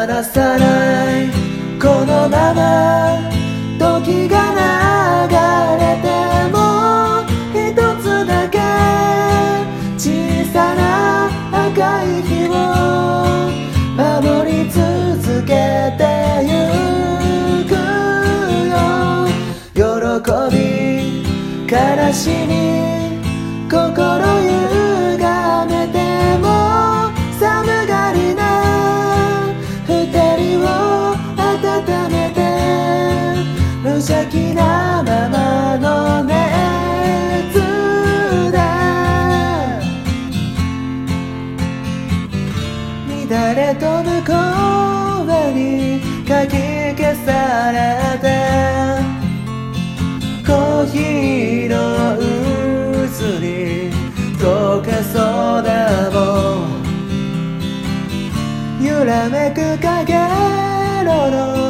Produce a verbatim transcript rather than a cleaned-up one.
離さないこのまま時が流れても一つだけ小さな赤い日を守り続けてゆくよ。喜び悲しみ心ゆがめても寒がりな二人を温めて無邪気なままの熱だ。乱れ飛ぶ声にかき消されてコーヒーの渦に溶けそうだもん。揺らめくかげろの